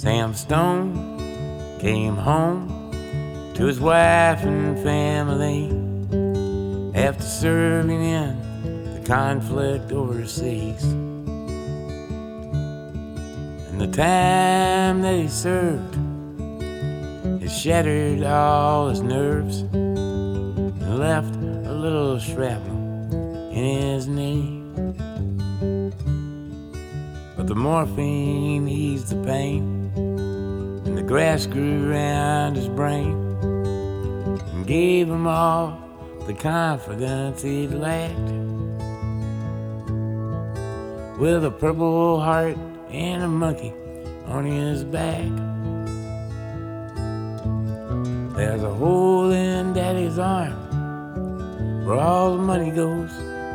Sam Stone came home to his wife and family after serving in the conflict overseas. And the time that he served, it shattered all his nerves and left a little shrapnel in his knee. But the morphine eased the pain, and the grass grew around his brain and gave him all the confidence he'd lacked. With a purple heart and a monkey on his back, there's a hole in Daddy's arm where all the money goes.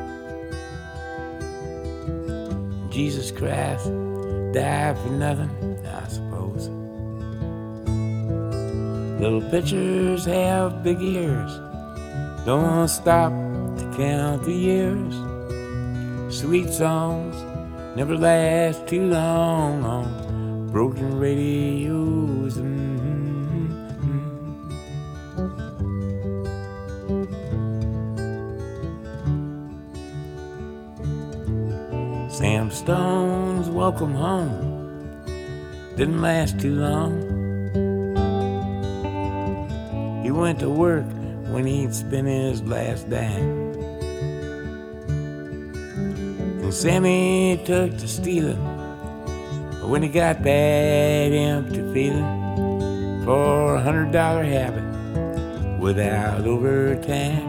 Jesus Christ died for nothing, I suppose. Little pitchers have big ears, don't stop to count the years. Sweet songs never last too long on broken radios. Sam Stone's welcome home didn't last too long. He went to work when he'd spent his last dime, and Sammy took to stealing when he got that empty feeling for $100 habit without overtime.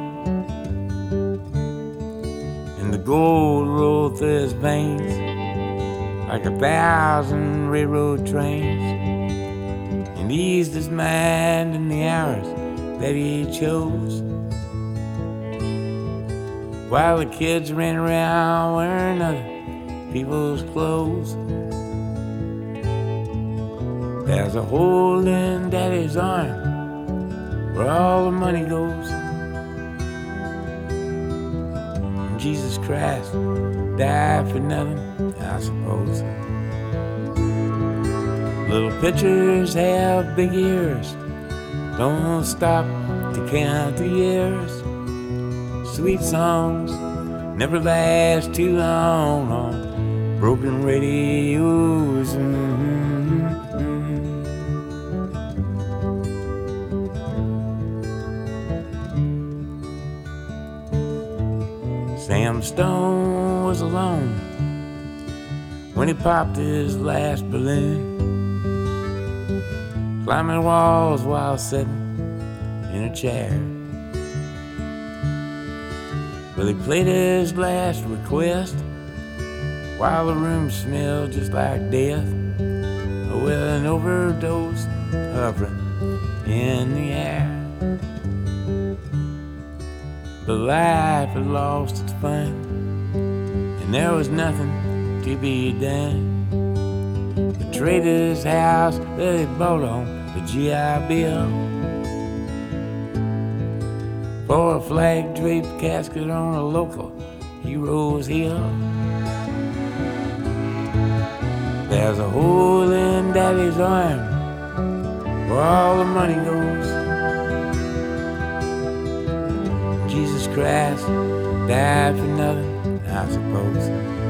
And the gold rolled through his veins like 1,000 railroad trains, and eased his mind in the hours that he chose, while the kids ran around wearing other people's clothes. There's a hole in Daddy's arm where all the money goes. And Jesus Christ died for nothing, I suppose. Little pitchers have big ears, don't stop to count the years. Sweet songs never last too long on broken radios. Sam Stone was alone when he popped his last balloon, climbing walls while sitting in a chair. Well, he played his last request while the room smelled just like death, with an overdose hovering in the air. But life had lost its fun, and there was nothing to be done. The trader's house that he bought on the GI Bill for a flag-draped casket on a local hero's hill. There's a hole in Daddy's arm where all the money goes. Jesus Christ died for nothing, I suppose.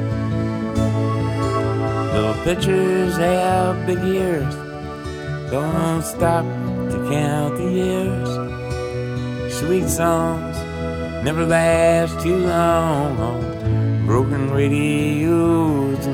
Little pitchers have big ears, don't stop to count the years. Sweet songs never last too long on broken radios.